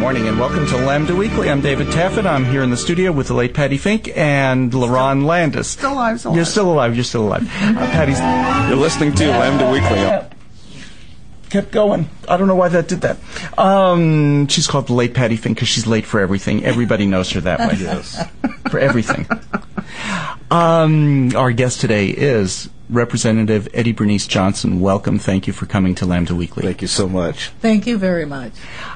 morning, and welcome to Lambda Weekly. I'm David Taffet. I'm here in the studio with the late Patty Fink and LaRon Landis. Still alive. You're still alive. Patty's... You're listening to Lambda Weekly. Kept going. I don't know why that did that. She's called the late Patty Fink because she's late for everything. Everybody knows her that way. Yes. For everything. Our guest today is Representative Eddie Bernice Johnson. Welcome. Thank you for coming to Lambda Weekly. Thank you so much. Thank you very much.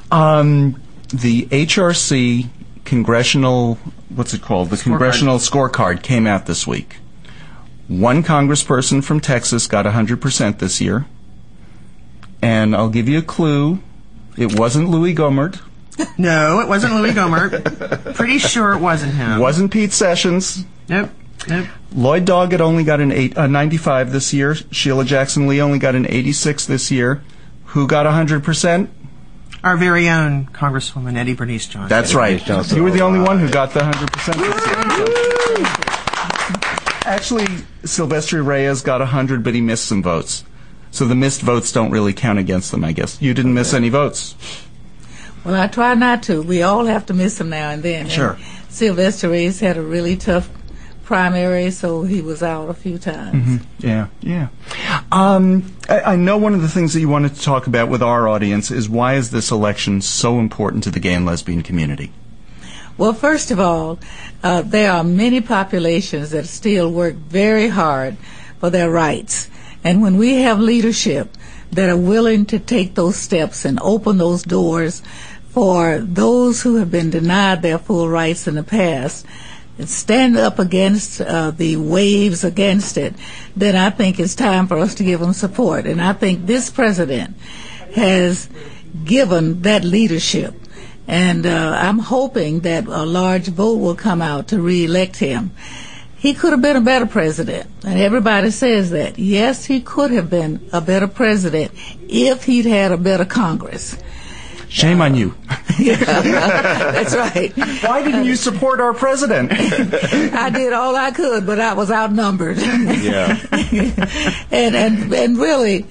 The HRC congressional, what's it called? The congressional scorecard came out this week. One congressperson from Texas got 100% this year. And I'll give you a clue. It wasn't Louis Gohmert. No, it wasn't Louis Gohmert. Pretty sure it wasn't him. It wasn't Pete Sessions. Nope. Lloyd Doggett only got a 95 this year. Sheila Jackson Lee only got an 86 this year. Who got 100%? Our very own Congresswoman Eddie Bernice Johnson. That's right. You were the only one who got the 100% this year. Actually, Silvestre Reyes got 100, but he missed some votes. So the missed votes don't really count against them, I guess. You didn't miss any votes. Well, I try not to. We all have to miss them now and then. Sure. And Silvestre Reyes had a really tough primary, so he was out a few times. Mm-hmm. Yeah. I know one of the things that you wanted to talk about with our audience is why is this election so important to the gay and lesbian community? Well, first of all, there are many populations that still work very hard for their rights. And when we have leadership that are willing to take those steps and open those doors for those who have been denied their full rights in the past, and stand up against the waves against it, then I think it's time for us to give them support. And I think this president has given that leadership. And I'm hoping that a large vote will come out to re-elect him. He could have been a better president, and everybody says that. Yes, he could have been a better president if he'd had a better Congress. Shame on you. That's right. Why didn't you support our president? I did all I could, but I was outnumbered. Yeah. and really,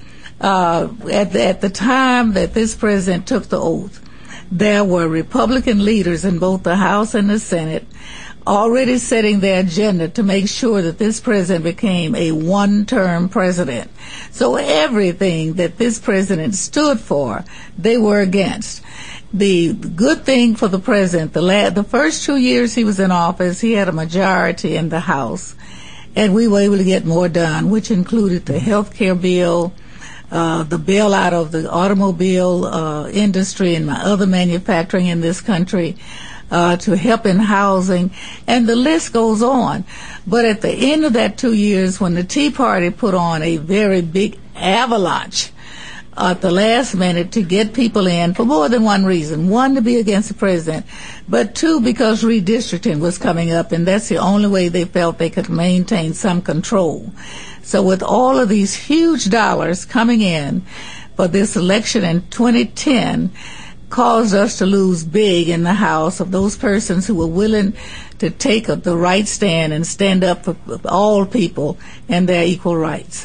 at the time that this president took the oath, there were Republican leaders in both the House and the Senate already setting their agenda to make sure that this president became a one-term president. So everything that this president stood for, they were against. The good thing for the president, the first 2 years he was in office, he had a majority in the House, and we were able to get more done, which included the health care bill, the bailout of the automobile industry and other manufacturing in this country, to help in housing, and the list goes on. But at the end of that 2 years, when the Tea Party put on a very big avalanche at the last minute to get people in for more than one reason. One, to be against the president, but two, because redistricting was coming up, and that's the only way they felt they could maintain some control. So with all of these huge dollars coming in for this election in 2010, caused us to lose big in the House of those persons who were willing to take the right stand and stand up for all people and their equal rights.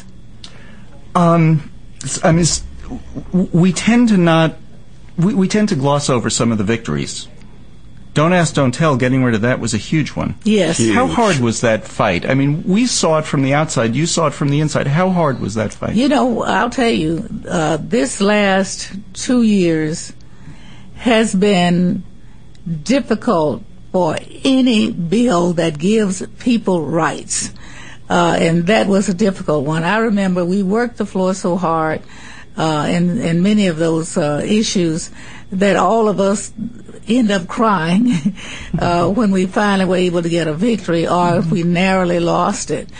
We tend to gloss over some of the victories. Don't ask, don't tell. Getting rid of that was a huge one. Yes. Huge. How hard was that fight? I mean, we saw it from the outside. You saw it from the inside. How hard was that fight? You know, I'll tell you, this last 2 years has been difficult for any bill that gives people rights. And that was a difficult one. I remember we worked the floor so hard in many of those issues that all of us end up crying when we finally were able to get a victory, or if we narrowly lost it.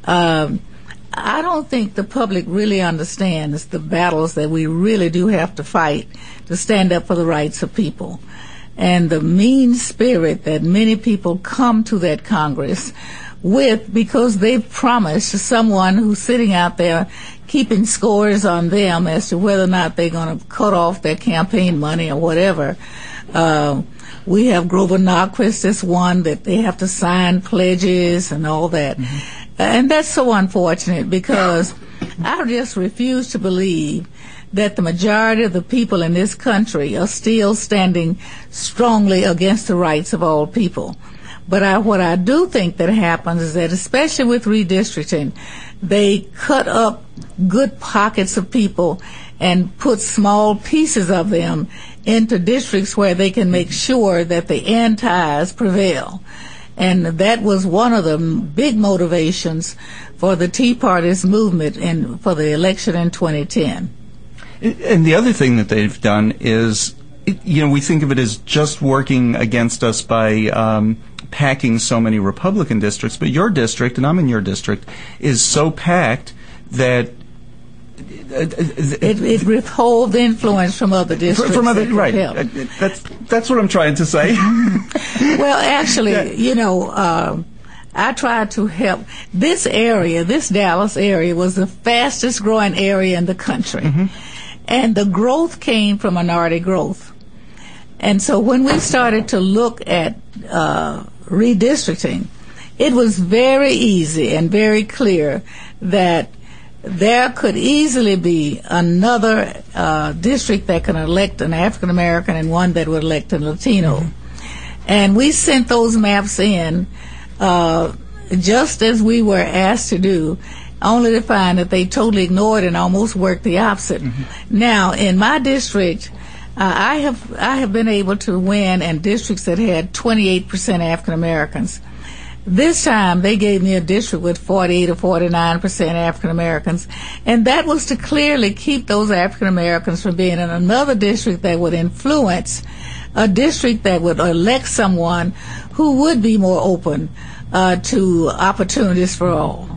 I don't think the public really understands the battles that we really do have to fight to stand up for the rights of people. And the mean spirit that many people come to that Congress with, because they've promised someone who's sitting out there keeping scores on them as to whether or not they're going to cut off their campaign money or whatever. We have Grover Norquist as one that they have to sign pledges and all that. Mm-hmm. And that's so unfortunate, because I just refuse to believe that the majority of the people in this country are still standing strongly against the rights of all people. But what I do think that happens is that, especially with redistricting, they cut up good pockets of people and put small pieces of them into districts where they can make sure that the antis prevail. And that was one of the big motivations for the Tea Party's movement for the election in 2010. And the other thing that they've done is, we think of it as just working against us by packing so many Republican districts, but your district, and I'm in your district, is so packed that it withholds influence from other districts. From other, right. That's what I'm trying to say. Well, actually, I tried to help. This Dallas area was the fastest growing area in the country. Mm-hmm. And the growth came from minority growth. And so when we started to look at redistricting, it was very easy and very clear that there could easily be another district that can elect an African American and one that would elect a Latino. Mm-hmm. And we sent those maps in just as we were asked to do, only to find that they totally ignored and almost worked the opposite. Mm-hmm. Now, in my district, I have been able to win in districts that had 28% African Americans. This time, they gave me a district with 48 or 49% African Americans, and that was to clearly keep those African Americans from being in another district that would influence a district that would elect someone who would be more open to opportunities for all.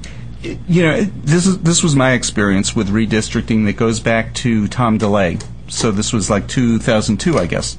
This was my experience with redistricting that goes back to Tom DeLay. So this was like 2002, I guess.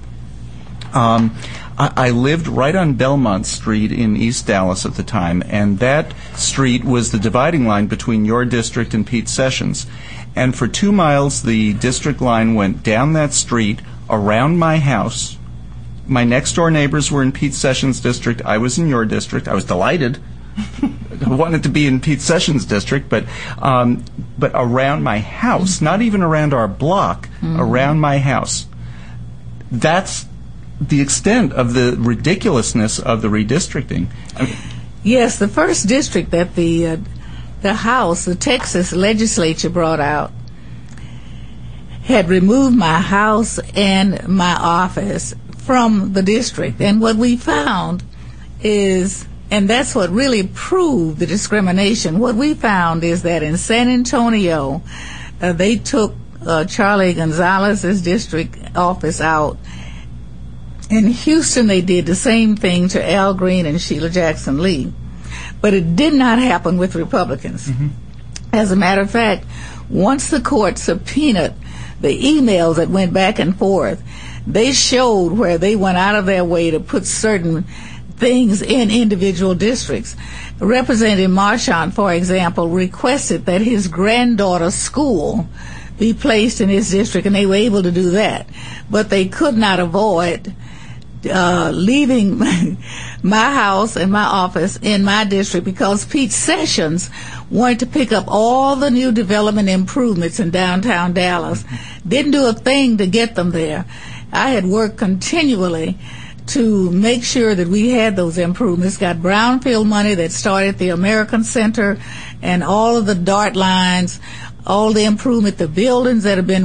I lived right on Belmont Street in East Dallas at the time, and that street was the dividing line between your district and Pete Sessions. And for 2 miles, the district line went down that street, around my house. My next-door neighbors were in Pete Sessions' district. I was in your district. I was delighted. I wanted to be in Pete Sessions' district, but around my house, not even around our block, around my house. That's the extent of the ridiculousness of the redistricting. Yes, the first district that the House, the Texas legislature brought out, had removed my house and my office from the district. And what we found is, and that's what really proved the discrimination, what we found is that in San Antonio, they took Charlie Gonzalez's district office out. In Houston, they did the same thing to Al Green and Sheila Jackson Lee. But it did not happen with Republicans. Mm-hmm. As a matter of fact, once the court subpoenaed the emails that went back and forth, they showed where they went out of their way to put certain things in individual districts. Representative Marchant, for example, requested that his granddaughter's school be placed in his district, and they were able to do that. But they could not avoid leaving my house and my office in my district because Pete Sessions wanted to pick up all the new development improvements in downtown Dallas. Didn't do a thing to get them there. I had worked continually to make sure that we had those improvements, got brownfield money that started the American Center and all of the DART lines, all the improvement, the buildings that have been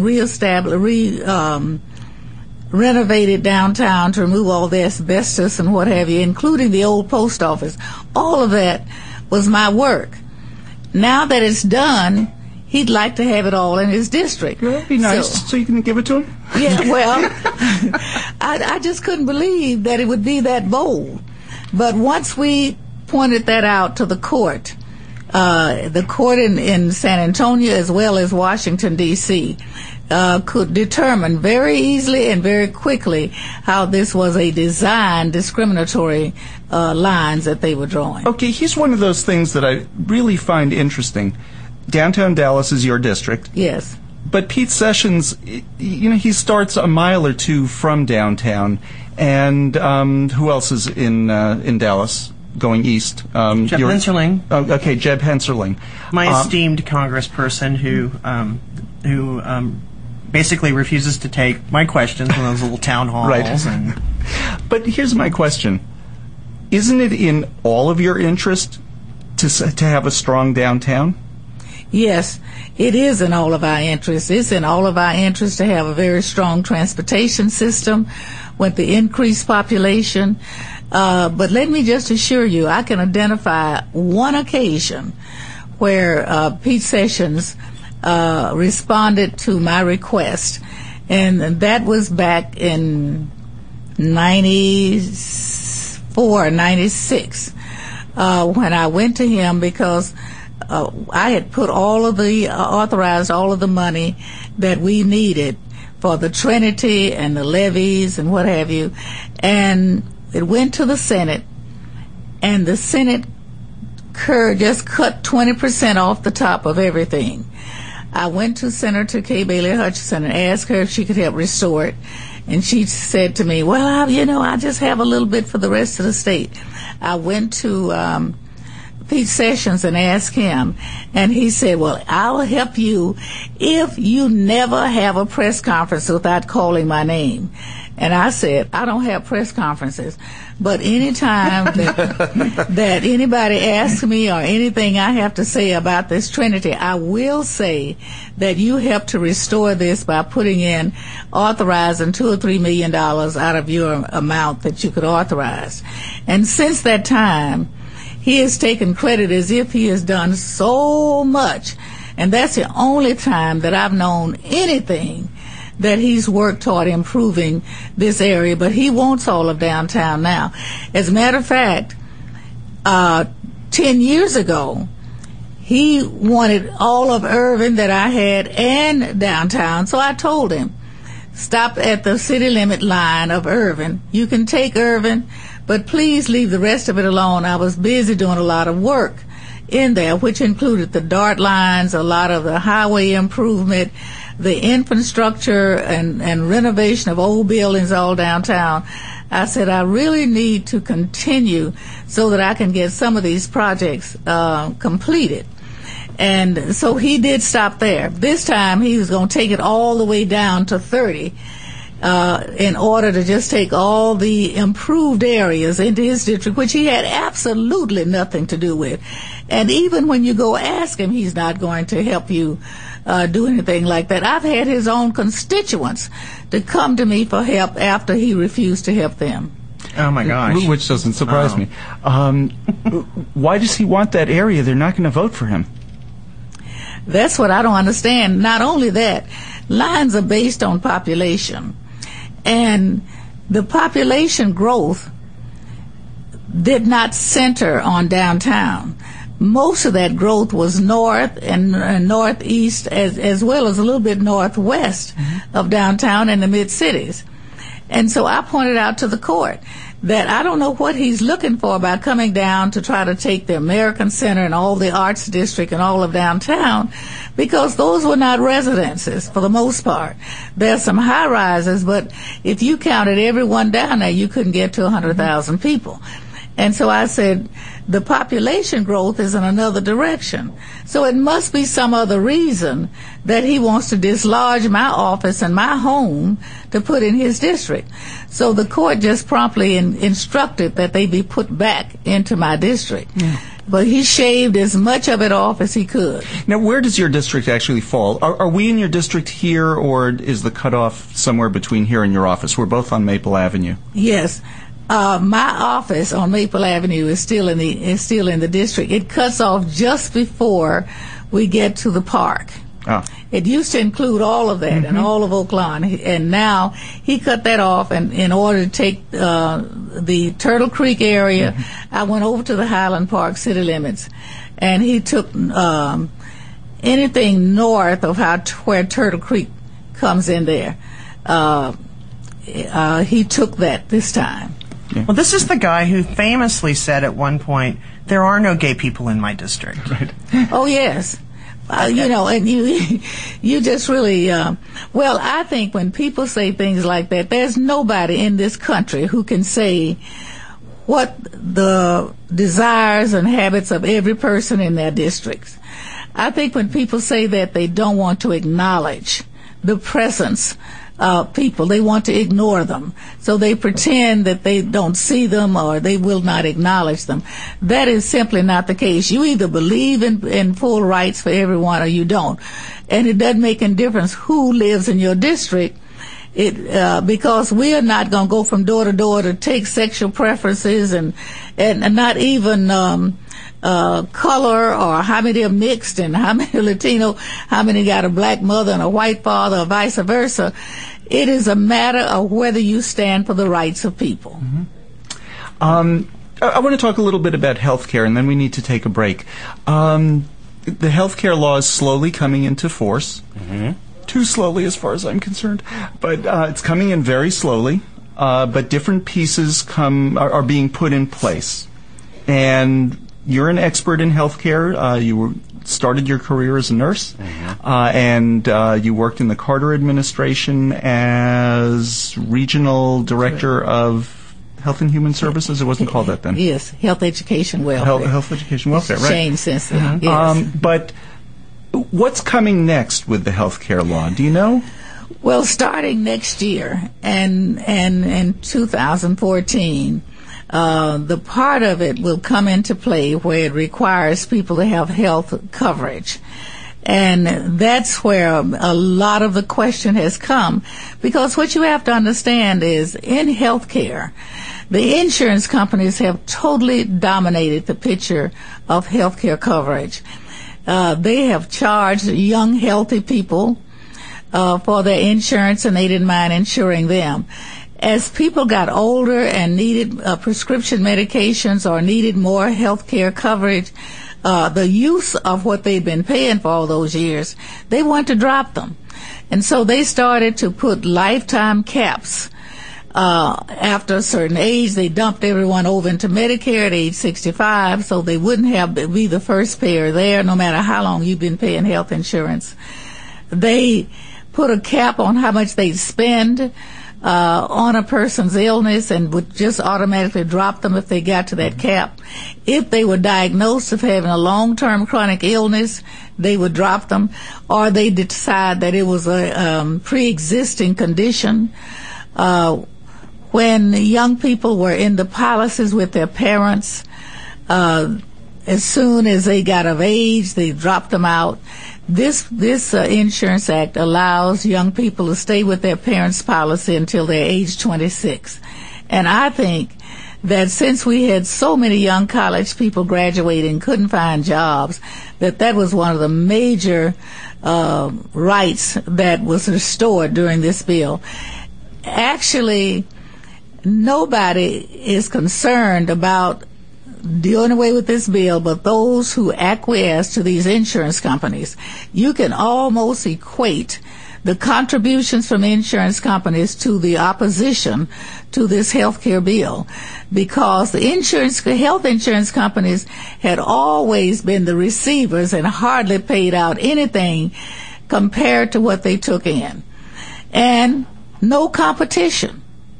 renovated downtown to remove all the asbestos and what have you, including the old post office. All of that was my work. Now that it's done, he'd like to have it all in his district. Well, that'd be nice, so you can give it to him? Yeah, well, I just couldn't believe that it would be that bold. But once we pointed that out to the court in San Antonio as well as Washington, D.C., could determine very easily and very quickly how this was a designed discriminatory lines that they were drawing. Okay, here's one of those things that I really find interesting. Downtown Dallas is your district. Yes. But Pete Sessions, he starts a mile or two from downtown. And who else is in Dallas? going east. Jeb Hensarling. Oh, okay, Jeb Hensarling. My esteemed congressperson who basically refuses to take my questions in those little town halls. Right. But here's my question. Isn't it in all of your interest to have a strong downtown? Yes, it is in all of our interests. It's in all of our interests to have a very strong transportation system with the increased population. But let me just assure you, I can identify one occasion where Pete Sessions responded to my request, and that was back in 94, 96, when I went to him because I had put authorized all of the money that we needed for the Trinity and the levees and what have you, and it went to the Senate, and the Senate just cut 20% off the top of everything. I went to Senator Kay Bailey Hutchinson and asked her if she could help restore it. And she said to me, well, I just have a little bit for the rest of the state. I went to Pete Sessions and asked him, and he said, well, I'll help you if you never have a press conference without calling my name. And I said, I don't have press conferences, but any time that anybody asks me or anything I have to say about this Trinity, I will say that you helped to restore this by authorizing $2 or $3 million out of your amount that you could authorize. And since that time, he has taken credit as if he has done so much. And that's the only time that I've known anything that he's worked toward improving this area, but he wants all of downtown now. As a matter of fact, 10 years ago, he wanted all of Irving that I had and downtown, so I told him, stop at the city limit line of Irving. You can take Irving, but please leave the rest of it alone. I was busy doing a lot of work in there, which included the DART lines, a lot of the highway improvement, the infrastructure and renovation of old buildings all downtown. I said, I really need to continue so that I can get some of these projects completed. And so he did stop there. This time he was going to take it all the way down to 30 in order to just take all the improved areas into his district, which he had absolutely nothing to do with. And even when you go ask him, he's not going to help you do anything like that. I've had his own constituents to come to me for help after he refused to help them. Oh my gosh. Which doesn't surprise me. Why does he want that area? They're not going to vote for him. That's what I don't understand. Not only that, lines are based on population. And the population growth did not center on downtown. Most of that growth was north and northeast, as well as a little bit northwest of downtown and the mid-cities. And so I pointed out to the court that I don't know what he's looking for by coming down to try to take the American Center and all the Arts District and all of downtown, because those were not residences for the most part. There's some high-rises, but if you counted everyone down there, you couldn't get to 100,000 people. And so I said, the population growth is in another direction. So it must be some other reason that he wants to dislodge my office and my home to put in his district. So the court just promptly instructed that they be put back into my district. Yeah. But he shaved as much of it off as he could. Now, where does your district actually fall? Are we in your district here, or is the cutoff somewhere between here and your office? We're both on Maple Avenue. Yes. My office on Maple Avenue is still in the district. It cuts off just before we get to the park. Oh. It used to include all of that and all of Oak Lawn, and now he cut that off. And in order to take the Turtle Creek area, I went over to the Highland Park city limits, and he took anything north of where Turtle Creek comes in there. He took that this time. Yeah. Well, this is the guy who famously said at one point, there are no gay people in my district. Right. Oh, yes. And you just really, well, I think when people say things like that, there's nobody in this country who can say what the desires and habits of every person in their districts. I think when people say that they don't want to acknowledge the presence of people, they want to ignore them. So they pretend that they don't see them or they will not acknowledge them. That is simply not the case. You either believe in full rights for everyone or you don't. And it doesn't make any difference who lives in your district. Because we are not going to go from door to door to take sexual preferences and not even color or how many are mixed and how many are Latino, how many got a black mother and a white father or vice versa. It is a matter of whether you stand for the rights of people. Mm-hmm. I want to talk a little bit about health care, and then we need to take a break. The health care law is slowly coming into force. Mm-hmm. Too slowly as far as I'm concerned, but it's coming in very slowly, but different pieces are being put in place. And you're an expert in healthcare. You started your career as a nurse, mm-hmm. And you worked in the Carter administration as regional director of Health and Human Services. It wasn't called that then. Yes, Health Education Welfare. Health Education Welfare, right? Changed since then. Mm-hmm. Yes. But what's coming next with the health care law? Do you know? Well, starting next year and in 2014, the part of it will come into play where it requires people to have health coverage. And that's where a lot of the question has come, because what you have to understand is in healthcare, the insurance companies have totally dominated the picture of healthcare coverage. They have charged young, healthy people for their insurance, and they didn't mind insuring them. As people got older and needed prescription medications or needed more health care coverage, the use of what they'd been paying for all those years, they wanted to drop them. And so they started to put lifetime caps. After a certain age, they dumped everyone over into Medicare at age 65, so they wouldn't be the first payer there, no matter how long you've been paying health insurance. They put a cap on how much they'd spend on a person's illness and would just automatically drop them if they got to that cap. If they were diagnosed of having a long-term chronic illness, they would drop them, or they decide that it was a pre-existing condition. When young people were in the policies with their parents, as soon as they got of age, they dropped them out. This Insurance Act allows young people to stay with their parents' policy until they're age 26. And I think that since we had so many young college people graduating and couldn't find jobs, that was one of the major rights that was restored during this bill. Actually, nobody is concerned about doing away with this bill but those who acquiesce to these insurance companies. You can almost equate the contributions from insurance companies to the opposition to this health care bill, because the health insurance companies had always been the receivers and hardly paid out anything compared to what they took in. And no competition.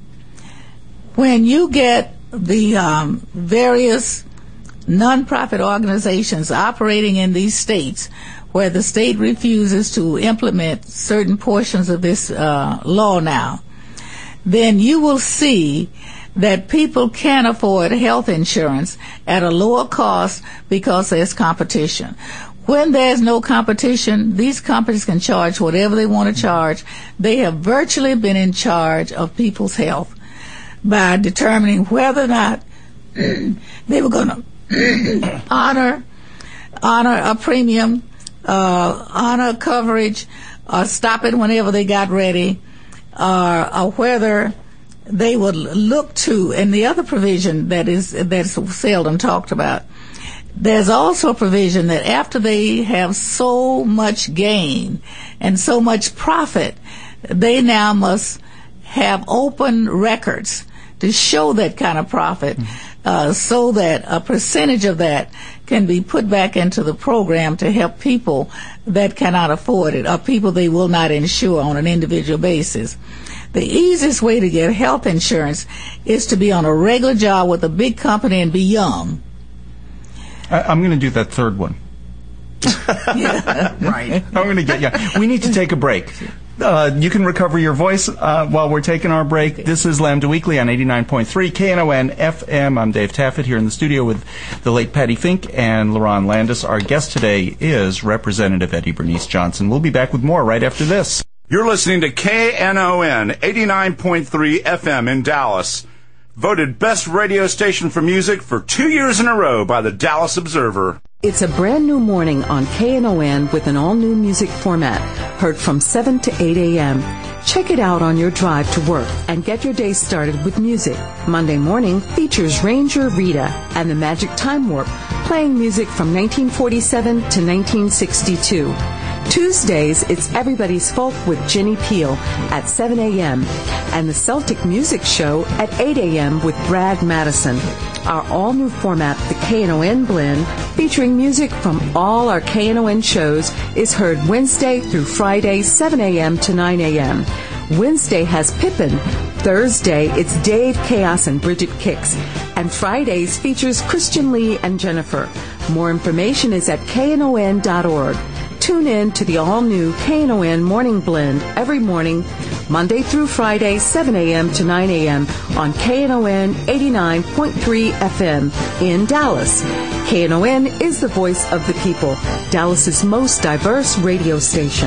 When you get the various nonprofit organizations operating in these states where the state refuses to implement certain portions of this law now, then you will see that people can afford health insurance at a lower cost because there's competition. When there's no competition, these companies can charge whatever they want to charge. They have virtually been in charge of people's health by determining whether or not they were going to honor a premium, honor coverage, or stop it whenever they got ready, or whether they would look to. And the other provision that's seldom talked about, there's also a provision that after they have so much gain and so much profit, they now must have open records to show that kind of profit, so that a percentage of that can be put back into the program to help people that cannot afford it or people they will not insure on an individual basis. The easiest way to get health insurance is to be on a regular job with a big company and be young. I'm going to do that third one. Right. I'm going to get you. We need to take a break. You can recover your voice while we're taking our break. This is Lambda Weekly on 89.3 KNON FM. I'm Dave Taffet here in the studio with the late Patty Fink and LaRon Landis. Our guest today is Representative Eddie Bernice Johnson. We'll be back with more right after this. You're listening to KNON 89.3 FM in Dallas. Voted best radio station for music for 2 years in a row by the Dallas Observer. It's a brand new morning on KNON with an all-new music format, heard from 7 to 8 a.m. Check it out on your drive to work and get your day started with music. Monday morning features Ranger Rita and the Magic Time Warp, playing music from 1947 to 1962. Tuesdays, it's Everybody's Folk with Jenny Peel at 7 a.m. and the Celtic Music Show at 8 a.m. with Brad Madison. Our all-new format, the KNON Blend, featuring music from all our KNON shows, is heard Wednesday through Friday, 7 a.m. to 9 a.m. Wednesday has Pippin. Thursday, it's Dave Chaos and Bridget Kicks. And Fridays features Christian Lee and Jennifer. More information is at knon.org. Tune in to the all-new KNON Morning Blend every morning, Monday through Friday, 7 a.m. to 9 a.m. on KNON 89.3 FM in Dallas. KNON is the voice of the people, Dallas's most diverse radio station.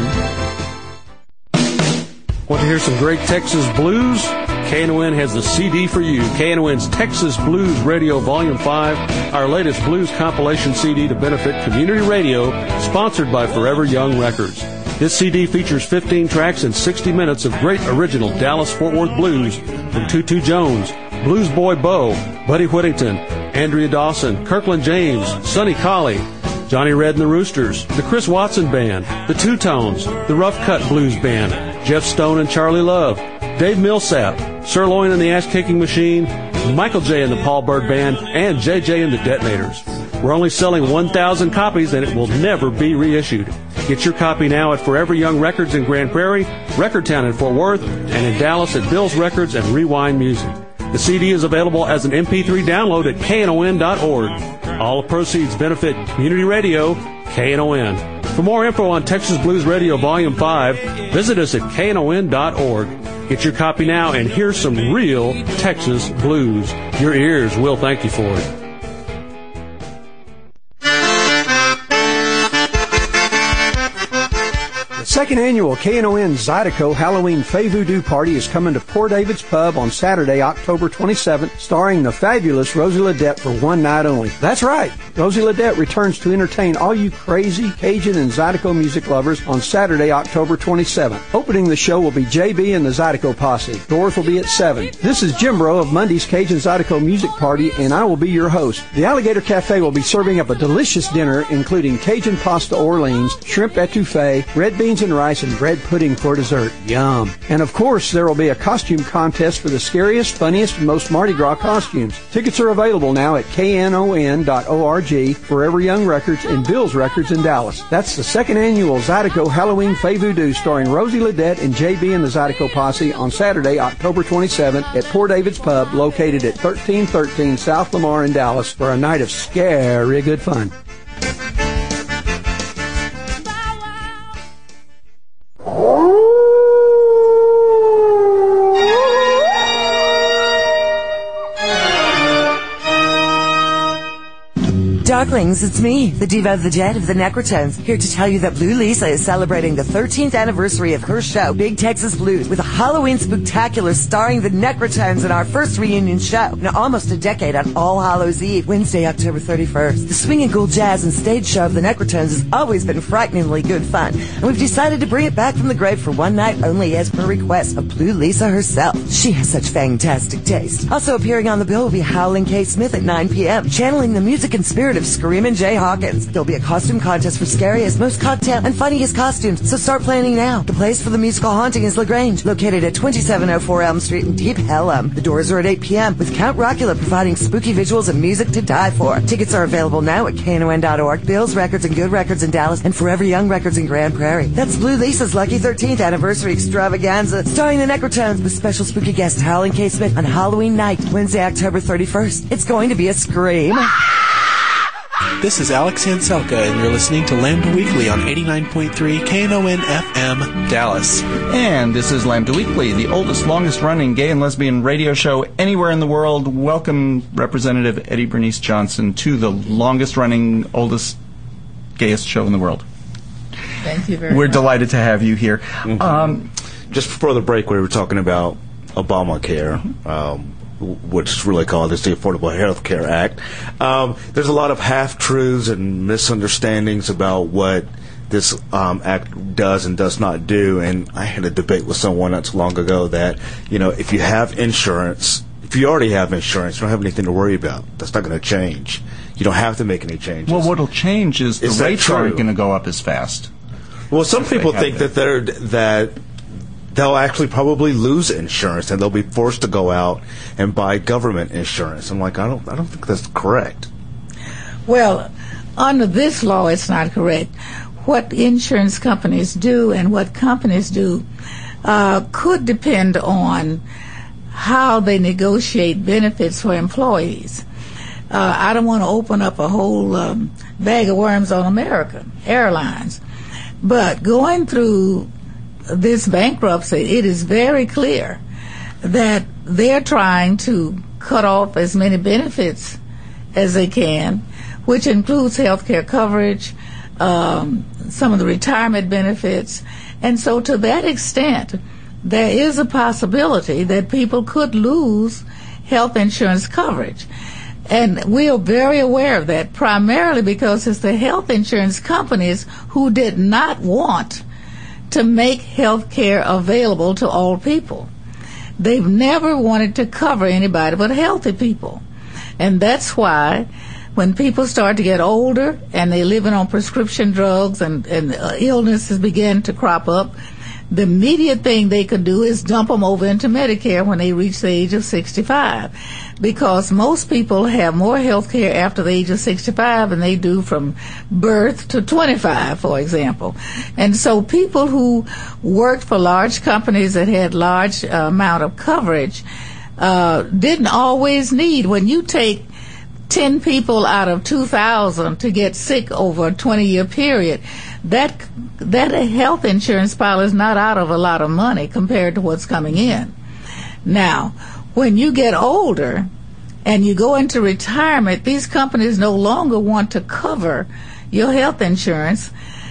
Want to hear some great Texas blues? KNON has the CD for you. KNON's Texas Blues Radio Volume 5, our latest blues compilation CD to benefit community radio, sponsored by Forever Young Records. This CD features 15 tracks and 60 minutes of great original Dallas-Fort Worth blues from Tutu Jones, Blues Boy Bo, Buddy Whittington, Andrea Dawson, Kirkland James, Sonny Collie, Johnny Red and the Roosters, the Chris Watson Band, the Two-Tones, the Rough Cut Blues Band, Jeff Stone and Charlie Love, Dave Millsap, Sirloin and the Ash-Kicking Machine, Michael J. and the Paul Bird Band, and JJ and the Detonators. We're only selling 1,000 copies, and it will never be reissued. Get your copy now at Forever Young Records in Grand Prairie, Recordtown in Fort Worth, and in Dallas at Bill's Records and Rewind Music. The CD is available as an MP3 download at knon.org. All proceeds benefit community radio, KNON. For more info on Texas Blues Radio Volume 5, visit us at knon.org. Get your copy now and hear some real Texas blues. Your ears will thank you for it. Second annual KNON Zydeco Halloween Fey Voodoo Party is coming to Poor David's Pub on Saturday, October 27th, starring the fabulous Rosie Ledette for one night only. That's right, Rosie Ledette returns to entertain all you crazy Cajun and Zydeco music lovers on Saturday, October 27th. Opening the show will be JB and the Zydeco Posse. Doors will be at 7. This is Jim Bro of Monday's Cajun Zydeco Music Party, and I will be your host. The Alligator Cafe will be serving up a delicious dinner, including Cajun pasta Orleans, shrimp etouffee, red beans and rice, and bread pudding for dessert. Yum. And of course, there will be a costume contest for the scariest, funniest, and most Mardi Gras costumes. Tickets are available now at knon.org, Forever Young Records, and Bill's Records in Dallas. That's the second annual Zydeco Halloween Fey Voodoo starring Rosie Ledette and JB and the Zydeco Posse on Saturday, October 27th at Poor David's Pub, located at 1313 South Lamar in Dallas, for a night of scary good fun. Darklings, it's me, the diva of the dead of the Necrotones, here to tell you that Blue Lisa is celebrating the 13th anniversary of her show, Big Texas Blues, with a Halloween spectacular starring the Necrotones in our first reunion show in almost a decade on All Hallows Eve, Wednesday, October 31st. The swinging cool jazz and stage show of the Necrotones has always been frighteningly good fun, and we've decided to bring it back from the grave for one night only as per request of Blue Lisa herself. She has such fantastic taste. Also appearing on the bill will be Howling K. Smith at 9 p.m., channeling the music and spirit of Screamin' Jay Hawkins. There'll be a costume contest for scariest, most cocktail, and funniest costumes, so start planning now. The place for the musical haunting is LaGrange, located at 2704 Elm Street in Deep Ellum. The doors are at 8 p.m., with Count Rockula providing spooky visuals and music to die for. Tickets are available now at KNON.org, Bill's Records and Good Records in Dallas, and Forever Young Records in Grand Prairie. That's Blue Lisa's Lucky 13th Anniversary Extravaganza, starring the Necrotones with special spooky guest Howlin' K. Smith on Halloween night, Wednesday, October 31st. It's going to be a scream. This is Alex Anselka, and you're listening to Lambda Weekly on 89.3 KNON FM, Dallas. And this is Lambda Weekly, the oldest, longest-running gay and lesbian radio show anywhere in the world. Welcome, Representative Eddie Bernice Johnson, to the longest-running, oldest, gayest show in the world. Thank you very much. We're delighted to have you here. Just before the break, we were talking about Obamacare, what's really called is the Affordable Health Care Act. There's a lot of half-truths and misunderstandings about what this act does and does not do. And I had a debate with someone not too long ago that, if you have insurance, if you already have insurance, you don't have anything to worry about. That's not going to change. You don't have to make any changes. Well, what'll change is the rates aren't going to go up as fast. Well, some people think that they'll actually probably lose insurance and they'll be forced to go out and buy government insurance. I'm like, I don't think that's correct. Well, under this law, it's not correct. What insurance companies do and what companies do could depend on how they negotiate benefits for employees. I don't want to open up a whole bag of worms on American Airlines, but going through this bankruptcy, it is very clear that they're trying to cut off as many benefits as they can, which includes health care coverage, some of the retirement benefits. And so to that extent, there is a possibility that people could lose health insurance coverage. And we are very aware of that, primarily because it's the health insurance companies who did not want to make health care available to all people. They've never wanted to cover anybody but healthy people. And that's why when people start to get older and they're living on prescription drugs and illnesses begin to crop up, the immediate thing they could do is dump them over into Medicare when they reach the age of 65. Because most people have more health care after the age of 65 than they do from birth to 25, for example. And so people who worked for large companies that had large amount of coverage didn't always need, when you take 10 people out of 2,000 to get sick over a 20-year period, that health insurance pile is not out of a lot of money compared to what's coming in. Now, when you get older and you go into retirement, these companies no longer want to cover your health insurance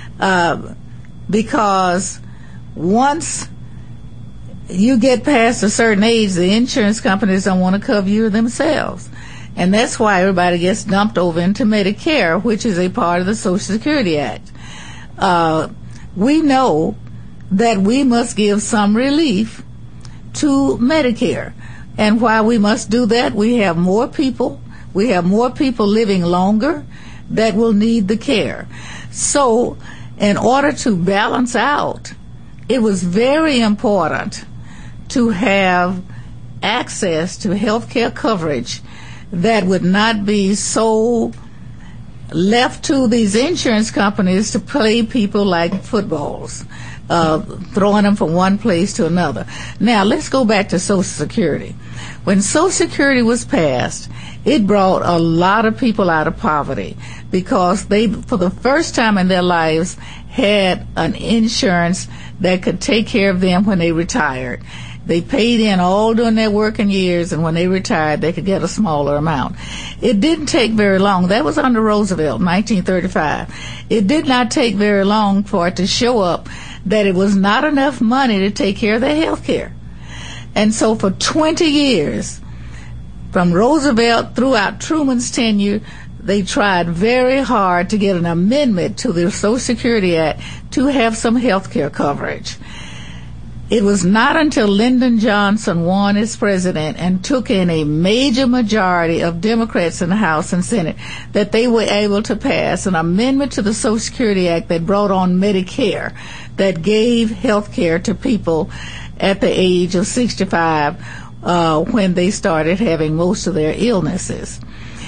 because once you get past a certain age, the insurance companies don't want to cover you themselves. And that's why everybody gets dumped over into Medicare, which is a part of the Social Security Act. We know that we must give some relief to Medicare. And while we must do that, we have more people living longer that will need the care. So in order to balance out, it was very important to have access to health care coverage that would not be so left to these insurance companies to play people like footballs, throwing them from one place to another. Now, let's go back to Social Security. When Social Security was passed, it brought a lot of people out of poverty because they, for the first time in their lives, had an insurance that could take care of them when they retired. They paid in all during their working years, and when they retired, they could get a smaller amount. It didn't take very long. That was under Roosevelt, 1935. It did not take very long for it to show up that it was not enough money to take care of their health care. And so for 20 years, from Roosevelt throughout Truman's tenure, they tried very hard to get an amendment to the Social Security Act to have some health care coverage. It was not until Lyndon Johnson won as president and took in a major majority of Democrats in the House and Senate that they were able to pass an amendment to the Social Security Act that brought on Medicare, that gave health care to people at the age of 65 when they started having most of their illnesses.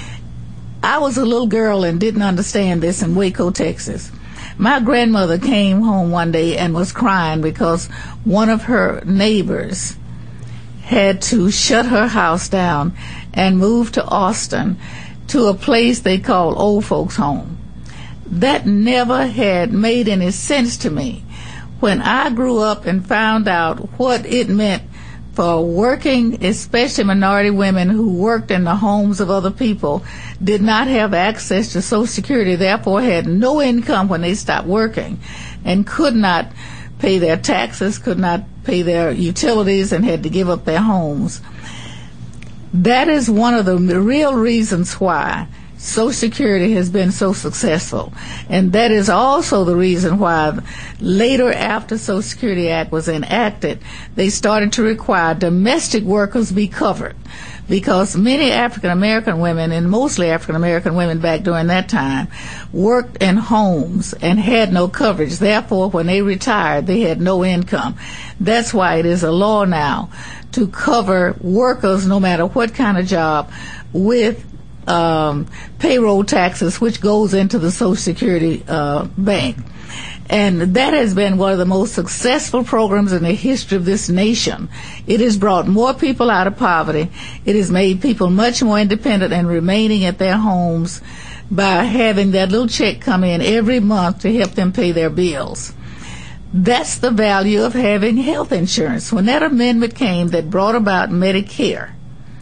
I was a little girl and didn't understand this in Waco, Texas. My grandmother came home one day and was crying because one of her neighbors had to shut her house down and move to Austin to a place they call Old Folks Home. That never had made any sense to me. When I grew up and found out what it meant for working, especially minority women who worked in the homes of other people, did not have access to Social Security, therefore had no income when they stopped working, and could not pay their taxes, could not pay their utilities, and had to give up their homes. That is one of the real reasons why Social Security has been so successful. And that is also the reason why later, after Social Security Act was enacted, they started to require domestic workers be covered. Because many African American women, and mostly African American women back during that time, worked in homes and had no coverage. Therefore, when they retired, they had no income. That's why it is a law now to cover workers, no matter what kind of job, with payroll taxes, which goes into the Social Security bank. And that has been one of the most successful programs in the history of this nation. It has brought more people out of poverty. It has made people much more independent and remaining at their homes by having that little check come in every month to help them pay their bills. That's the value of having health insurance. When that amendment came that brought about Medicare,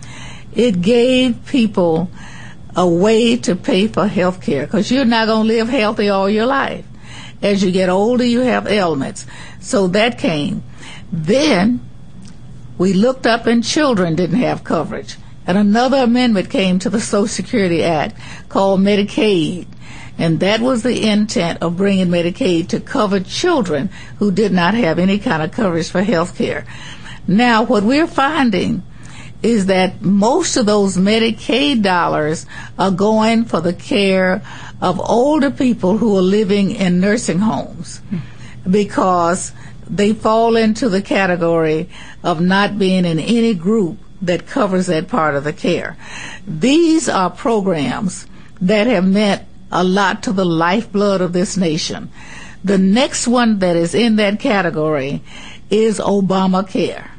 it gave people a way to pay for health care, because you're not going to live healthy all your life. As you get older, you have ailments. So that came. Then we looked up and children didn't have coverage. And another amendment came to the Social Security Act called Medicaid. And that was the intent of bringing Medicaid to cover children who did not have any kind of coverage for health care. Now, what we're finding is that most of those Medicaid dollars are going for the care of older people who are living in nursing homes, because they fall into the category of not being in any group that covers that part of the care. These are programs that have meant a lot to the lifeblood of this nation. The next one that is in that category is Obamacare.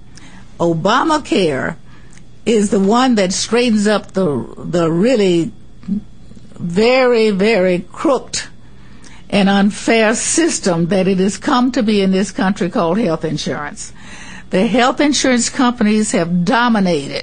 Obamacare is the one that straightens up the really very, very crooked and unfair system that it has come to be in this country called health insurance. The health insurance companies have dominated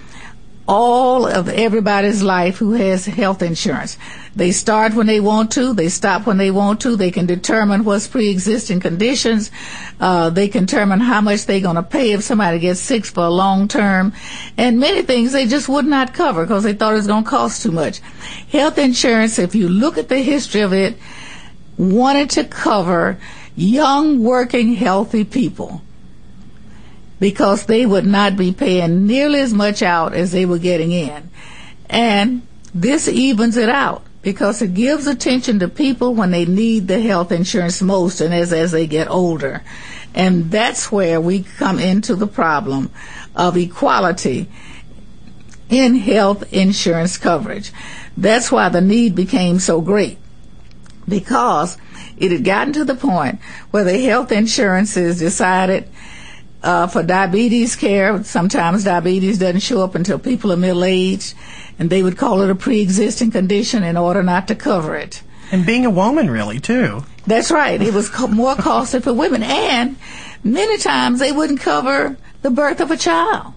all of everybody's life who has health insurance. They start when they want to, they stop when they want to, they can determine what's pre-existing conditions, they can determine how much they're going to pay if somebody gets sick for a long term, and many things they just would not cover because they thought it was going to cost too much. Health insurance, if you look at the history of it, wanted to cover young, working, healthy people, because they would not be paying nearly as much out as they were getting in. And this evens it out, because it gives attention to people when they need the health insurance most and as they get older. And that's where we come into the problem of equality in health insurance coverage. That's why the need became so great, because it had gotten to the point where the health insurances decided for diabetes care, sometimes diabetes doesn't show up until people are middle-aged, and they would call it a pre-existing condition in order not to cover it. And being a woman, really, too. That's right. It was more costly for women, and many times they wouldn't cover the birth of a child.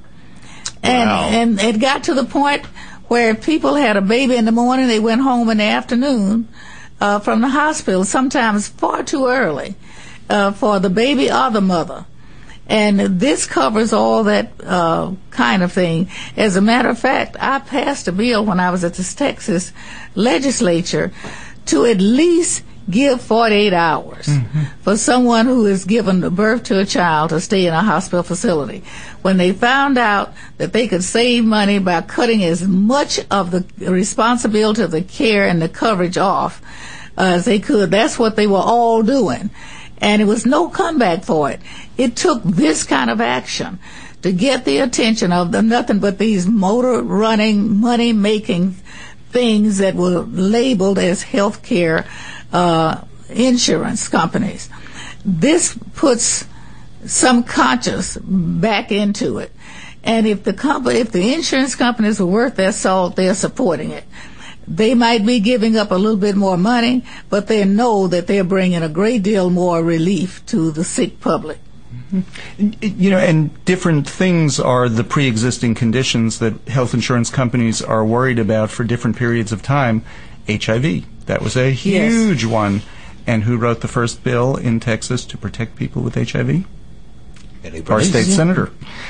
And it got to the point where if people had a baby in the morning, they went home in the afternoon from the hospital, sometimes far too early for the baby or the mother. And this covers all that kind of thing. As a matter of fact, I passed a bill when I was at the Texas legislature to at least give 48 hours for someone who has given birth to a child to stay in a hospital facility. When they found out that they could save money by cutting as much of the responsibility of the care and the coverage off as they could, that's what they were all doing. And it was no comeback for it. It took this kind of action to get the attention of nothing but these motor-running, money-making things that were labeled as health care insurance companies. This puts some conscience back into it. And if the insurance companies were worth their salt, they're supporting it. They might be giving up a little bit more money, but they know that they're bringing a great deal more relief to the sick public. You know, and different things are the pre-existing conditions that health insurance companies are worried about for different periods of time. HIV, that was a huge one. And who wrote the first bill in Texas to protect people with HIV? Our state senator.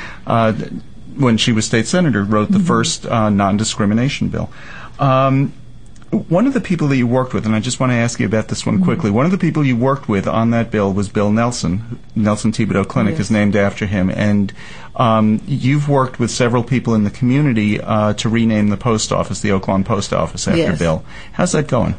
When she was state senator, wrote the first non-discrimination bill. One of the people that you worked with, and I just want to ask you about this one quickly, one of the people you worked with on that bill was Bill Nelson. Nelson Thibodeau Clinic is named after him. And you've worked with several people in the community to rename the post office, the Oak Lawn Post Office, after Bill. How's that going?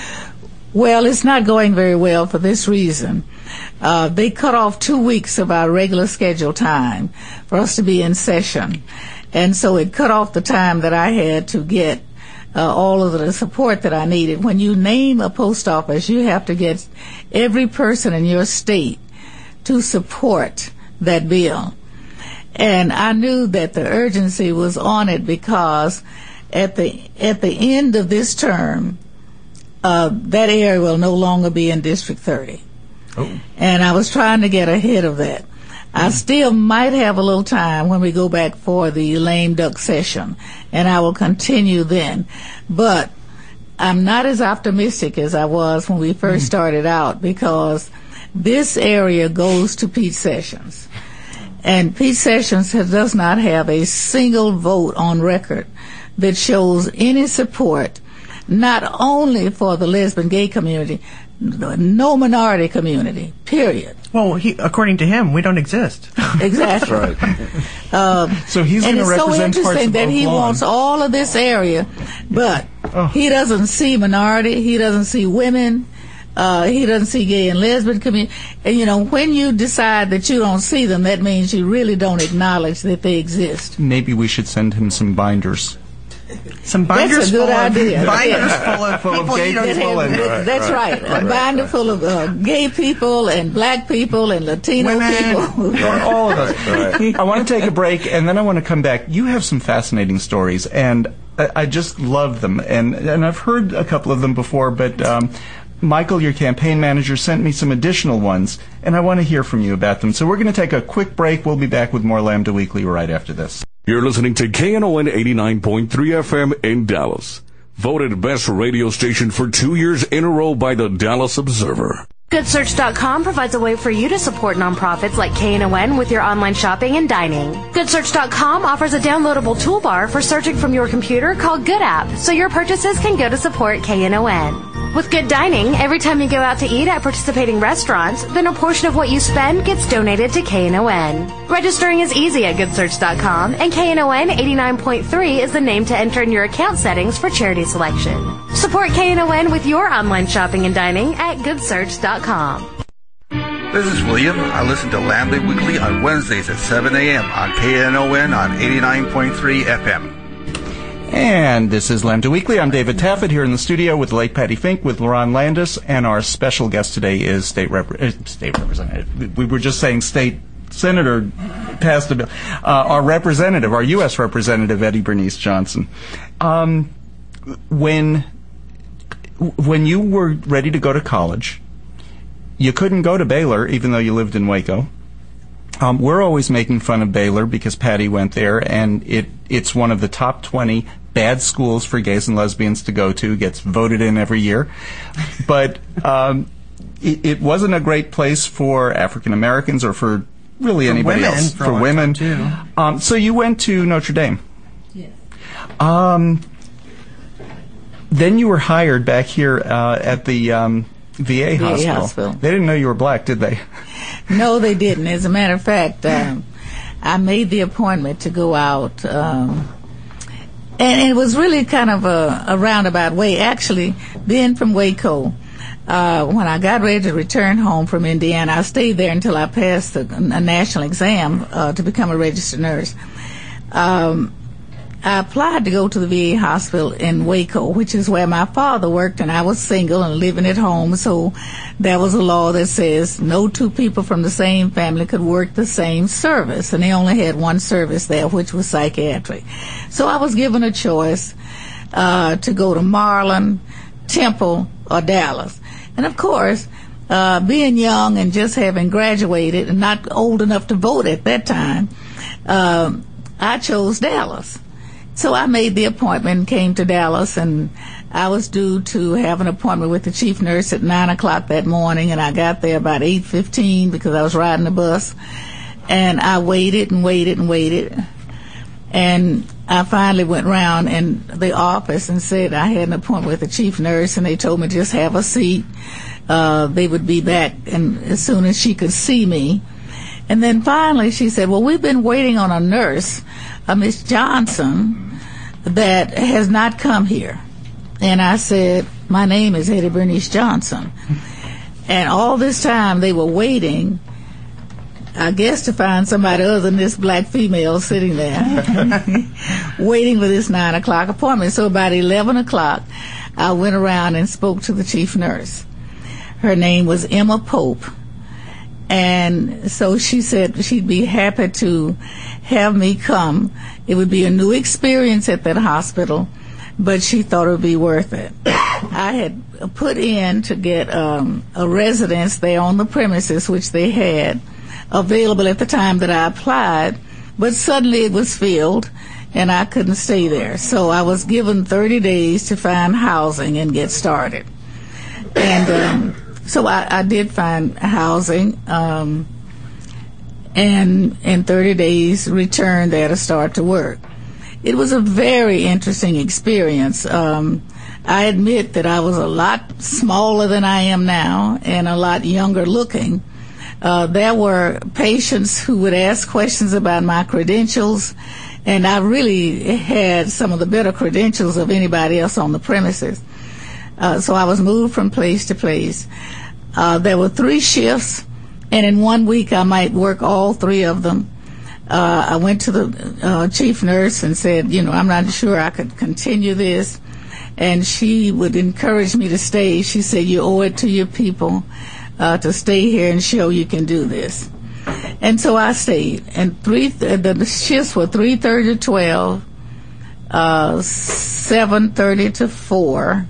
Well, it's not going very well for this reason. They cut off 2 weeks of our regular scheduled time for us to be in session. And so it cut off the time that I had to get all of the support that I needed. When you name a post office, you have to get every person in your state to support that bill. And I knew that the urgency was on it because at the end of this term, that area will no longer be in District 30. Oh. And I was trying to get ahead of that. I still might have a little time when we go back for the lame duck session, and I will continue then. But I'm not as optimistic as I was when we first started out, because this area goes to Pete Sessions. And Pete Sessions does not have a single vote on record that shows any support, not only for the lesbian gay community, no minority community, period. Well, according to him, we don't exist. Exactly. Right. So he's going to represent parts of Oak Lawn. And it's so interesting that he wants all of this area, but he doesn't see minority, he doesn't see women, he doesn't see gay and lesbian community. And, you know, when you decide that you don't see them, that means you really don't acknowledge that they exist. Maybe we should send him some binders. Some binders That's a good idea. Binders full of gay people. That's right. A binder full of gay people and black people and Latino people. All of us. Right. I want to take a break, and then I want to come back. You have some fascinating stories, and I just love them. And I've heard a couple of them before, but Michael, your campaign manager, sent me some additional ones, and I want to hear from you about them. So we're going to take a quick break. We'll be back with more Lambda Weekly right after this. You're listening to KNON 89.3 FM in Dallas. Voted best radio station for 2 years in a row by the Dallas Observer. GoodSearch.com provides a way for you to support nonprofits like KNON with your online shopping and dining. GoodSearch.com offers a downloadable toolbar for searching from your computer called Good App, so your purchases can go to support KNON. With Good Dining, every time you go out to eat at participating restaurants, then a portion of what you spend gets donated to KNON. Registering is easy at GoodSearch.com, and KNON 89.3 is the name to enter in your account settings for charity selection. Support KNON with your online shopping and dining at GoodSearch.com. This is William. I listen to Lambda Weekly on Wednesdays at 7 a.m. on KNON on 89.3 FM. And this is Lambda Weekly. I'm David Taffet here in the studio with Lake Patty Fink, with LaRon Landis, and our special guest today is State Representative. We were just saying State Senator passed a bill. Our representative, our U.S. Representative, Eddie Bernice Johnson. When you were ready to go to college, you couldn't go to Baylor, even though you lived in Waco. We're always making fun of Baylor because Patty went there, and it's one of the top 20 bad schools for gays and lesbians to go to, gets voted in every year. But it wasn't a great place for African Americans or for really anybody else. For women. So you went to Notre Dame. Yes. Then you were hired back here at the VA hospital. They didn't know you were black, did they? No, they didn't. As a matter of fact, I made the appointment to go out, and it was really kind of a roundabout way. Actually, being from Waco, when I got ready to return home from Indiana, I stayed there until I passed a national exam to become a registered nurse. I applied to go to the VA hospital in Waco, which is where my father worked, and I was single and living at home, so there was a law that says no two people from the same family could work the same service, and they only had one service there, which was psychiatric. So I was given a choice to go to Marlin, Temple, or Dallas. And of course, being young and just having graduated and not old enough to vote at that time, I chose Dallas. So I made the appointment and came to Dallas, and I was due to have an appointment with the chief nurse at 9 o'clock that morning, and I got there about 8:15 because I was riding the bus. And I waited and waited and waited. And I finally went around in the office and said I had an appointment with the chief nurse, and they told me just have a seat. They would be back and as soon as she could see me. And then finally she said, well, we've been waiting on a nurse, Miss Johnson, that has not come here. And I said, my name is Eddie Bernice Johnson. And all this time they were waiting, I guess, to find somebody other than this black female sitting there, waiting for this 9 o'clock appointment. So about 11 o'clock, I went around and spoke to the chief nurse. Her name was Emma Pope. And so she said she'd be happy to have me come. It would be a new experience at that hospital, but she thought it would be worth it. I had put in to get a residence there on the premises, which they had available at the time that I applied, but suddenly it was filled and I couldn't stay there. So I was given 30 days to find housing and get started. And so I did find housing, and in 30 days returned there to start to work. It was a very interesting experience. I admit that I was a lot smaller than I am now and a lot younger looking. There were patients who would ask questions about my credentials, and I really had some of the better credentials of anybody else on the premises. So I was moved from place to place. There were 3 shifts, and in 1 week I might work all 3 of them. I went to the chief nurse and said, I'm not sure I could continue this. And she would encourage me to stay. She said, you owe it to your people to stay here and show you can do this. And so I stayed. And the shifts were 3:30 to 12, 7:30 to 4,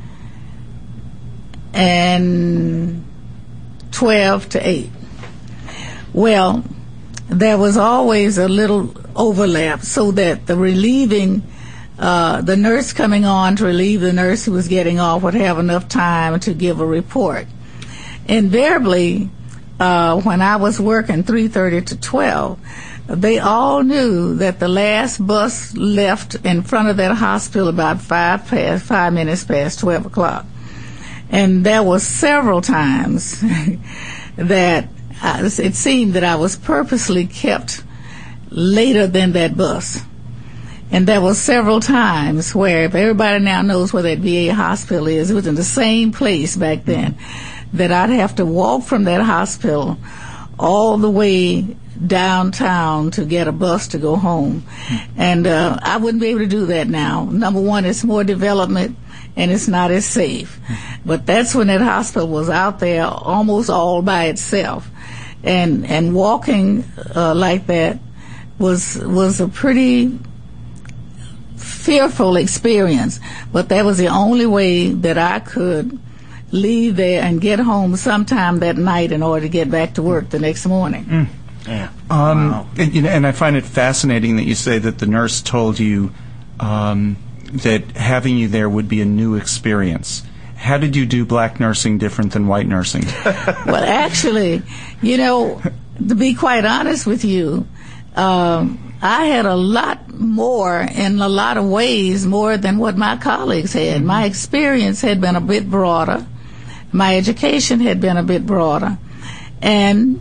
and 12 to 8. Well, there was always a little overlap so that the relieving, the nurse coming on to relieve the nurse who was getting off would have enough time to give a report. Invariably, when I was working 3:30 to 12, they all knew that the last bus left in front of that hospital about 5 minutes past 12 o'clock. And there were several times that it seemed that I was purposely kept later than that bus. And there were several times where, if everybody now knows where that VA hospital is, it was in the same place back then, that I'd have to walk from that hospital all the way downtown to get a bus to go home. And I wouldn't be able to do that now. Number one, it's more development and it's not as safe. But that's when that hospital was out there almost all by itself. And walking like that was a pretty fearful experience. But that was the only way that I could leave there and get home sometime that night in order to get back to work the next morning. Yeah. Wow. And I find it fascinating that you say that the nurse told you that having you there would be a new experience. How did you do black nursing different than white nursing? Well, actually, to be quite honest with you, I had a lot more, in a lot of ways, more than what my colleagues had. My experience had been a bit broader. my education had been a bit broader, and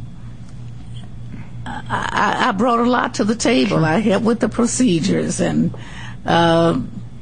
I brought a lot to the table. I helped with the procedures, and at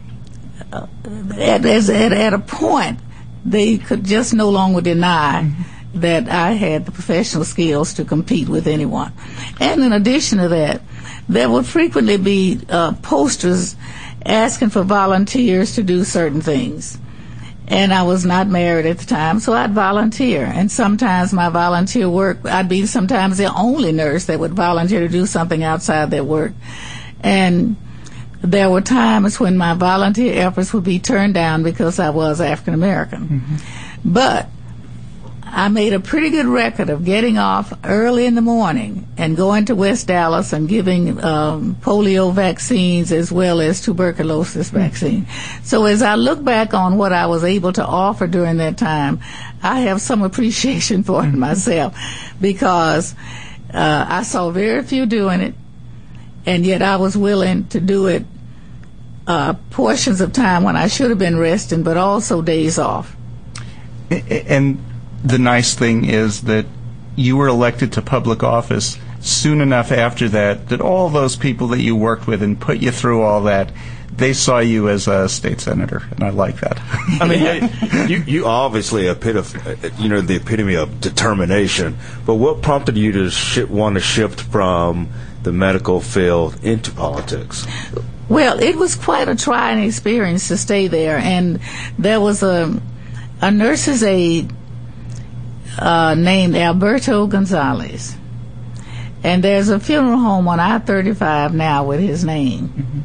a point, they could just no longer deny that I had the professional skills to compete with anyone. And in addition to that, there would frequently be posters asking for volunteers to do certain things. And I was not married at the time, so I'd volunteer. And sometimes my volunteer work, I'd be sometimes the only nurse that would volunteer to do something outside their work. And there were times when my volunteer efforts would be turned down because I was African American. But I made a pretty good record of getting off early in the morning and going to West Dallas and giving polio vaccines as well as tuberculosis vaccine. So as I look back on what I was able to offer during that time, I have some appreciation for it myself, because I saw very few doing it, and yet I was willing to do it portions of time when I should have been resting, but also days off. And the nice thing is that you were elected to public office soon enough after that all those people that you worked with and put you through all that, they saw you as a state senator, and I like that. I mean, you obviously the epitome of determination. But what prompted you to want to shift from the medical field into politics? Well, it was quite a trying experience to stay there, and there was a nurse's aide named Alberto Gonzalez, and there's a funeral home on I-35 now with his name.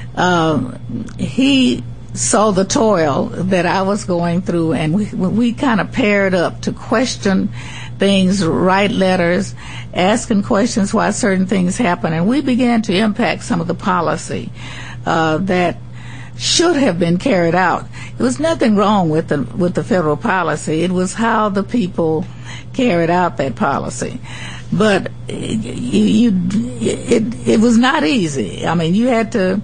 He saw the toil that I was going through, and we kind of paired up to question things, write letters, asking questions why certain things happen, and we began to impact some of the policy that should have been carried out. There was nothing wrong with the federal policy. It was how the people carried out that policy. But it was not easy. I mean, you had to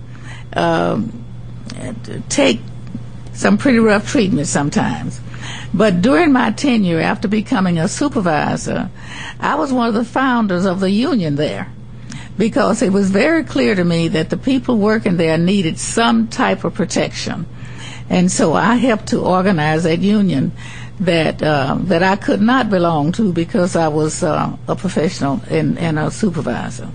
take some pretty rough treatment sometimes. But during my tenure, after becoming a supervisor, I was one of the founders of the union there, because it was very clear to me that the people working there needed some type of protection. And so I helped to organize that union that I could not belong to because I was a professional and a supervisor.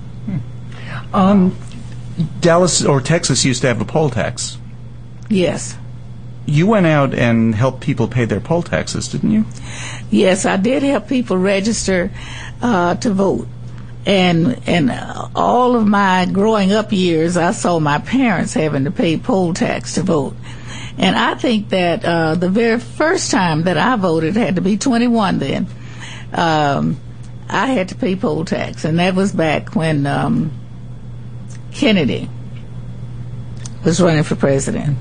Dallas or Texas used to have a poll tax. Yes. You went out and helped people pay their poll taxes, didn't you? Yes, I did help people register to vote. And all of my growing up years, I saw my parents having to pay poll tax to vote. And I think that the very first time that I voted, had to be 21 then, I had to pay poll tax. And that was back when Kennedy was running for president.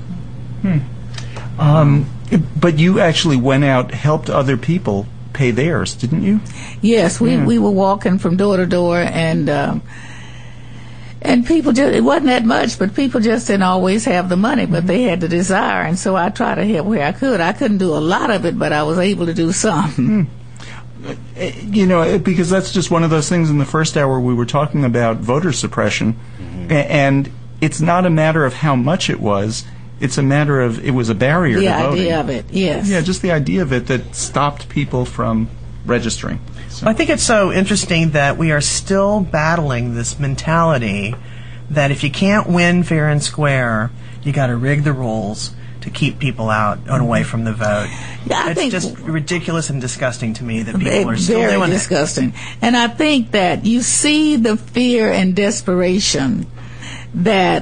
But you actually went out, helped other people pay theirs, didn't you? Yes, we were walking from door to door, and people just, it wasn't that much, but people just didn't always have the money, but they had the desire, and so I tried to help where I could. I couldn't do a lot of it, but I was able to do some. You know, because that's just one of those things. In the first hour we were talking about voter suppression, and it's not a matter of how much it was. It's a matter of, it was a barrier to voting. The idea of it, yes. Yeah, just the idea of it that stopped people from registering. So. Well, I think it's so interesting that we are still battling this mentality that if you can't win fair and square, you got to rig the rules to keep people out and away from the vote. Yeah, it's just ridiculous and disgusting to me that people are still doing it. Very disgusting. And I think that you see the fear and desperation that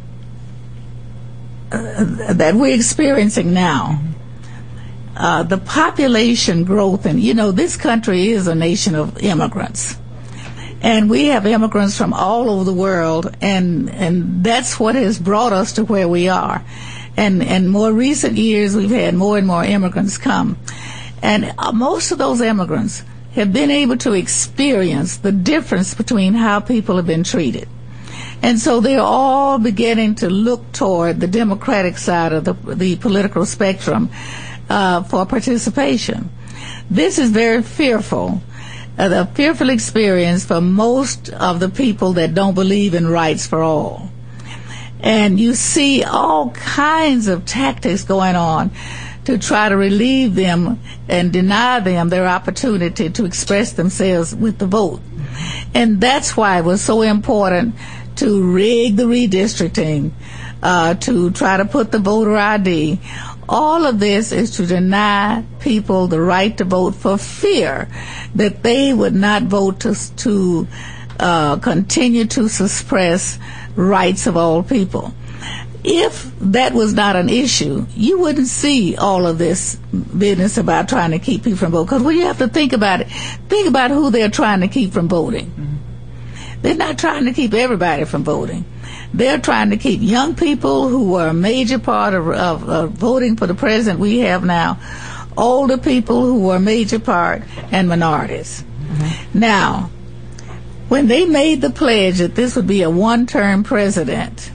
we're experiencing now. The population growth, and this country is a nation of immigrants, and we have immigrants from all over the world, and that's what has brought us to where we are. And more recent years, we've had more and more immigrants come, and most of those immigrants have been able to experience the difference between how people have been treated. And so they're all beginning to look toward the Democratic side of the political spectrum, for participation. This is very fearful. A fearful experience for most of the people that don't believe in rights for all. And you see all kinds of tactics going on to try to relieve them and deny them their opportunity to express themselves with the vote. And that's why it was so important to rig the redistricting, to try to put the voter ID. All of this is to deny people the right to vote for fear that they would not vote to continue to suppress rights of all people. If that was not an issue, you wouldn't see all of this business about trying to keep people from voting. Because when you have to think about it, think about who they're trying to keep from voting. Mm-hmm. They're not trying to keep everybody from voting. They're trying to keep young people who are a major part of voting for the president we have now, older people who are a major part, and minorities. Mm-hmm. Now, when they made the pledge that this would be a one-term president,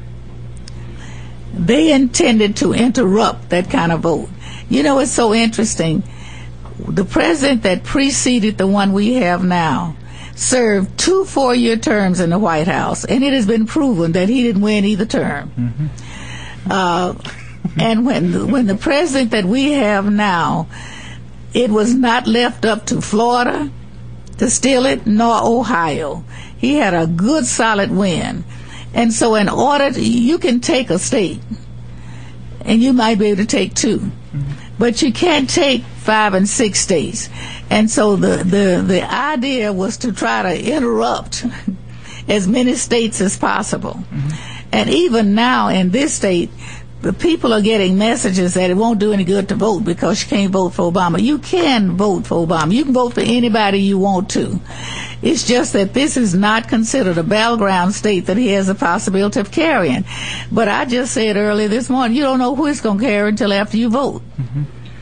they intended to interrupt that kind of vote. You know, it's so interesting. The president that preceded the one we have now served 2 4-year terms in the White House, and it has been proven that he didn't win either term. Mm-hmm. And when the president that we have now, it was not left up to Florida to steal it, nor Ohio. He had a good, solid win. And so in order to, you can take a state, and you might be able to take 2, mm-hmm. but you can't take 5 and 6 states. And so the idea was to try to interrupt as many states as possible. Mm-hmm. And even now in this state, the people are getting messages that it won't do any good to vote because you can't vote for Obama. You can vote for Obama. You can vote for anybody you want to. It's just that this is not considered a battleground state that he has a possibility of carrying. But I just said earlier this morning, you don't know who it's going to carry until after you vote. Mm-hmm.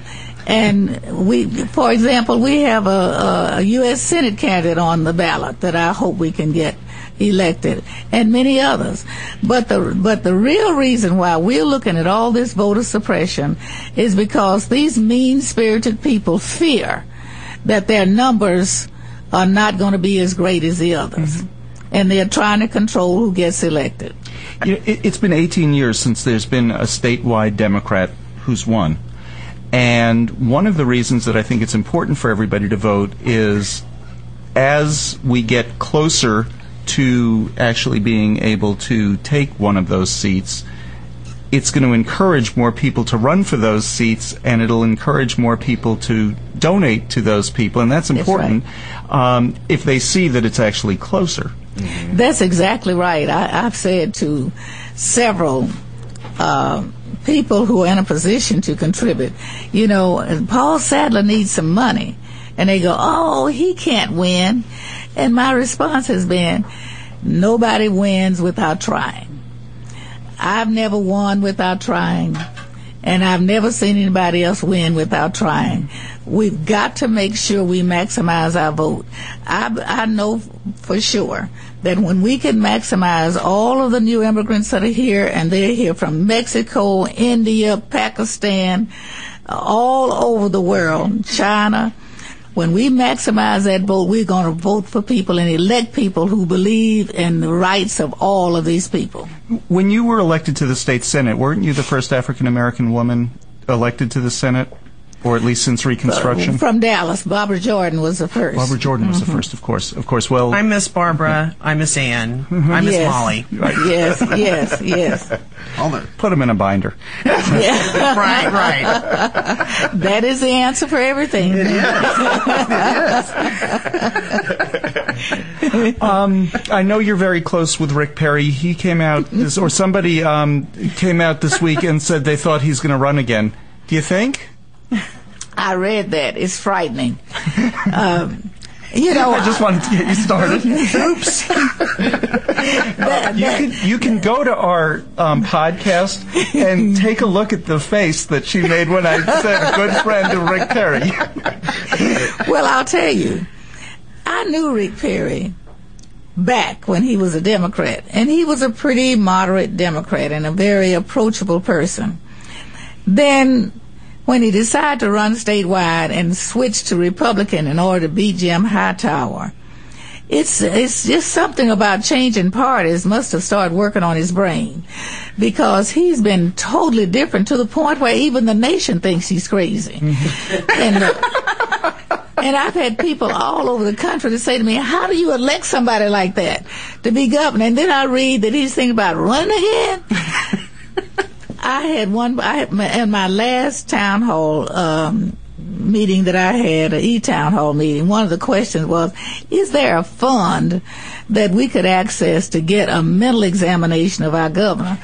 And for example, we have a U.S. Senate candidate on the ballot that I hope we can get elected, and many others. But the real reason why we're looking at all this voter suppression is because these mean-spirited people fear that their numbers are not going to be as great as the others. Mm-hmm. And they're trying to control who gets elected. You know, it's been 18 years since there's been a statewide Democrat who's won. And one of the reasons that I think it's important for everybody to vote is as we get closer to actually being able to take one of those seats, it's going to encourage more people to run for those seats, and it'll encourage more people to donate to those people, and that's important. That's right. If they see that it's actually closer. Mm-hmm. That's exactly right. I've said to several people who are in a position to contribute, you know, Paul Sadler needs some money, and they go, oh, he can't win. And my response has been, nobody wins without trying. I've never won without trying, and I've never seen anybody else win without trying. We've got to make sure we maximize our vote. I know for sure that when we can maximize all of the new immigrants that are here, and they're here from Mexico, India, Pakistan, all over the world, China, when we maximize that vote, we're going to vote for people and elect people who believe in the rights of all of these people. When you were elected to the state Senate, weren't you the first African-American woman elected to the Senate? Or at least since Reconstruction? From Dallas. Barbara Jordan was the first. Barbara Jordan was the first, of course. Well, I miss Barbara. I miss Ann. I miss Molly. Right. Yes. Put them in a binder. Yeah. Right. That is the answer for everything. It is. I know you're very close with Rick Perry. He came out, somebody came out this week and said they thought he's going to run again. Do you think? I read that. It's frightening. You know, I just wanted to get you started. Oops. You can go to our podcast and take a look at the face that she made when I said good friend of Rick Perry. Well, I'll tell you, I knew Rick Perry back when he was a Democrat, and he was a pretty moderate Democrat and a very approachable person. Then when he decided to run statewide and switch to Republican in order to beat Jim Hightower. It's just something about changing parties must have started working on his brain, because he's been totally different to the point where even the nation thinks he's crazy. And I've had people all over the country to say to me, how do you elect somebody like that to be governor? And then I read that he's thinking about running again. In my last town hall meeting that I had, an e-town hall meeting, one of the questions was, is there a fund that we could access to get a mental examination of our governor?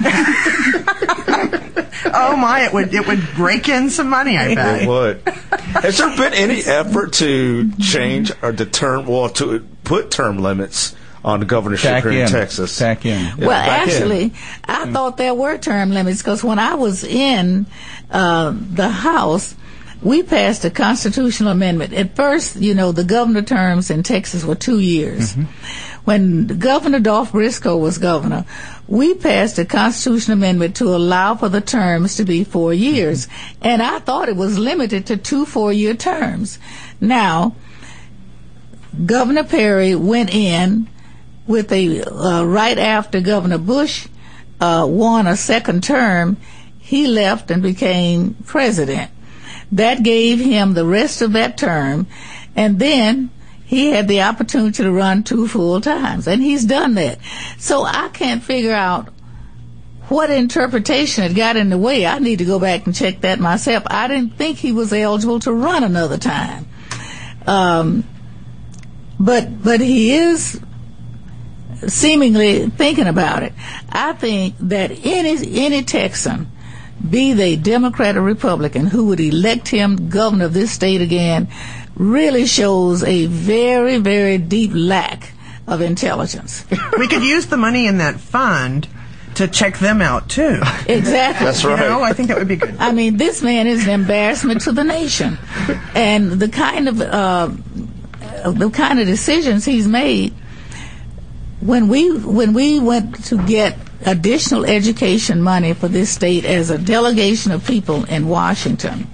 Oh my, it would break in some money, I bet. It would. Has there been any effort to change or to put term limits on the governorship here in Texas? Back in. Yeah, well, actually, I thought there were term limits, because when I was in the House, we passed a constitutional amendment. At first, the governor terms in Texas were 2 years. Mm-hmm. When Governor Dolph Briscoe was governor, we passed a constitutional amendment to allow for the terms to be 4 years. Mm-hmm. And I thought it was limited to 2 4-year terms. Now, Governor Perry went in with right after Governor Bush won a second term, he left and became president. That gave him the rest of that term, and then he had the opportunity to run 2 full times, and he's done that. So I can't figure out what interpretation had got in the way. I need to go back and check that myself. I didn't think he was eligible to run another time. But he is seemingly thinking about it. I think that any Texan, be they Democrat or Republican, who would elect him governor of this state again, really shows a very, very deep lack of intelligence. We could use the money in that fund to check them out, too. Exactly. That's right. I think that would be good. I mean, this man is an embarrassment to the nation. And the kind of decisions he's made, when we went to get additional education money for this state as a delegation of people in Washington,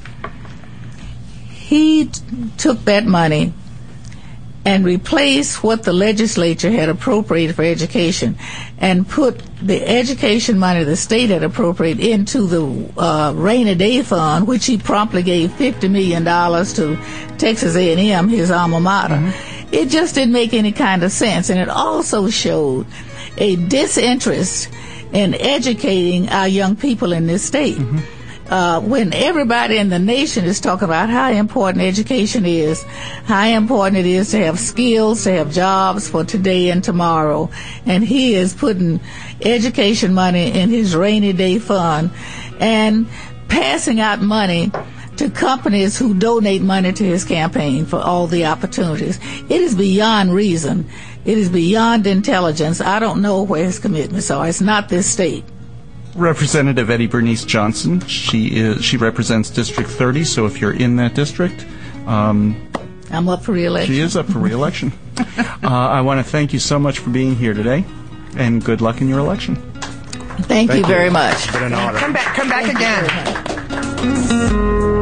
he took that money and replaced what the legislature had appropriated for education and put the education money the state had appropriated into the rainy day fund, which he promptly gave $50 million to Texas A&M, his alma mater. Mm-hmm. It just didn't make any kind of sense, and it also showed a disinterest in educating our young people in this state. Mm-hmm. When everybody in the nation is talking about how important education is, how important it is to have skills, to have jobs for today and tomorrow, and he is putting education money in his rainy day fund and passing out money to companies who donate money to his campaign for all the opportunities. It is beyond reason. It is beyond intelligence. I don't know where his commitments are. It's not this state. Representative Eddie Bernice Johnson. She represents District 30, so if you're in that district... I'm up for re-election. She is up for re-election. I want to thank you so much for being here today, and good luck in your election. Thank you very much. It's been an honor. Come back again.